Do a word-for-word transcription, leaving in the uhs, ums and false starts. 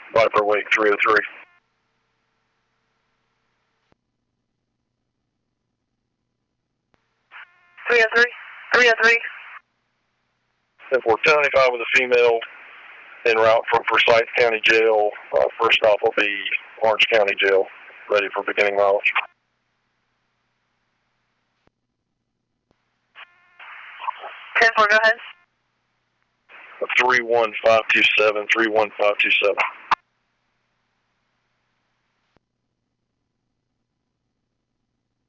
Viper Wake three oh three. three oh three. three oh three. ten four seventy-five with a female en route from Forsyth County Jail. Uh, first stop will be Orange County Jail, ready for beginning mileage. ten four, go ahead. three one five two seven, three one five two seven.